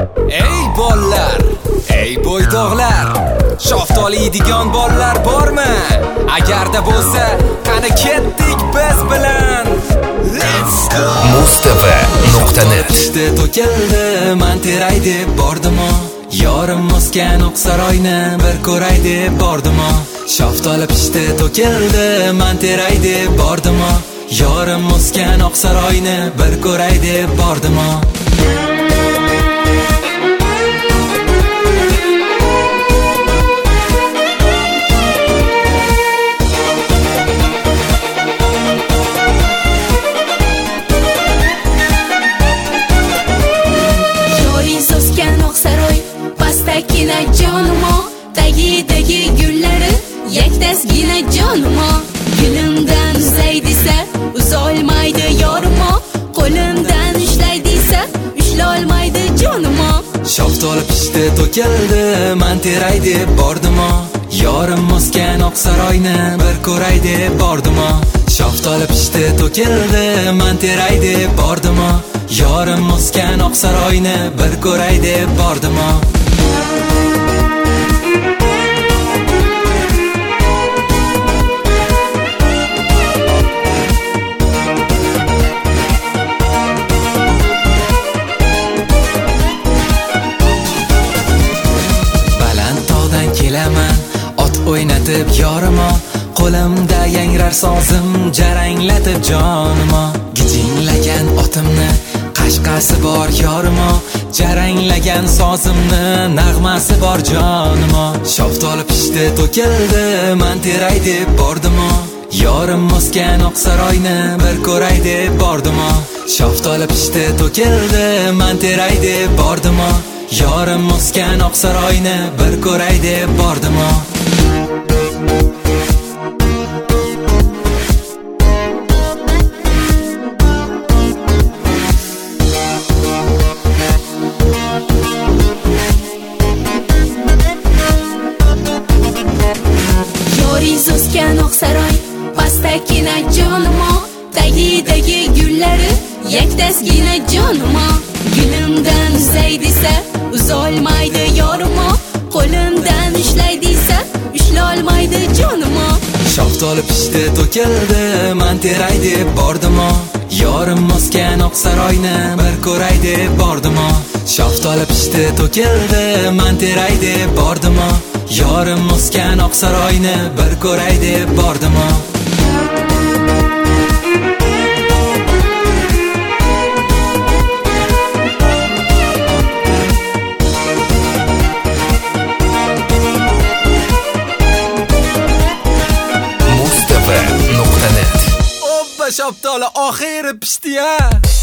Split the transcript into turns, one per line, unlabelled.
Ey bollar, ey bo'ydoqlar, shoftolaydigan bollar bormi? Agarda bo'lsa, qani ketdik biz bilan. Let's go.
Mustava.net
İşte to'kildi, man teray deb bordim-o. Yorim o'sgan Oqsaroyni bir ko'ray deb bordim-o. Shoftoli pishdi, to'kildi, man teray deb bordim-o. Yorim o'sgan Oqsaroyni bir ko'ray deb bordim-o.
Pastakina jonimo, tagi gullari, yaktasgina jonimo. Gulimdan uzay desa, uzolmaydi yorimo. Qo'limdan ushlay desa, ushlolmaydi jonimo.
Shoftoli pishdi, to'kildi, man teray deb bordim-o. Yorim o'sgan Oqsaroyni bir ko'ray deb bordim-o. Shoftoli pishdi, to'kildi, man teray deb bordim-o. Yorim o'sgan Oqsaroyni bir ko'ray deb bordim-o. Baland tog'dan kelaman, ot o'ynatib yorimo. Qo'limda yangrar sozim, jaranglatib jonimo. Gijinglagan otimni qashqasi bor yorimo. Jaranglagan sozimni nag'masi bor jonimo. Shoftoli pishdi, to'kildi, man teray deb bordim-o. Yorim o'sgan Oqsaroyni bir ko'ray deb bordim-o. Shoftoli pishdi, to'kildi, man teray deb bordim-o. Yorim o'sgan Oqsaroyni bir ko'ray deb bordim-o.
O'sgan Oqsaroy, pastakina jonimo, tagi gullari, yaktasgina jonimo. Gulimdan uzay desa, uzolmaydi yorimo. Qo'limdan ushlay desa, ushlolmaydi jonimo.
Shoftoli pishdi, to'kildi, man teray deb bordim-o. Yorim o'sgan Oqsaroyni bir ko'ray deb bordim-o. Shoftoli pishdi, to'kildi, man teray deb bordim-o. Yorim o'sgan Oqsaroyni bir ko'ray deb bordim-o.
Mustava.net
Shoftoli oxiri pishdi-ya.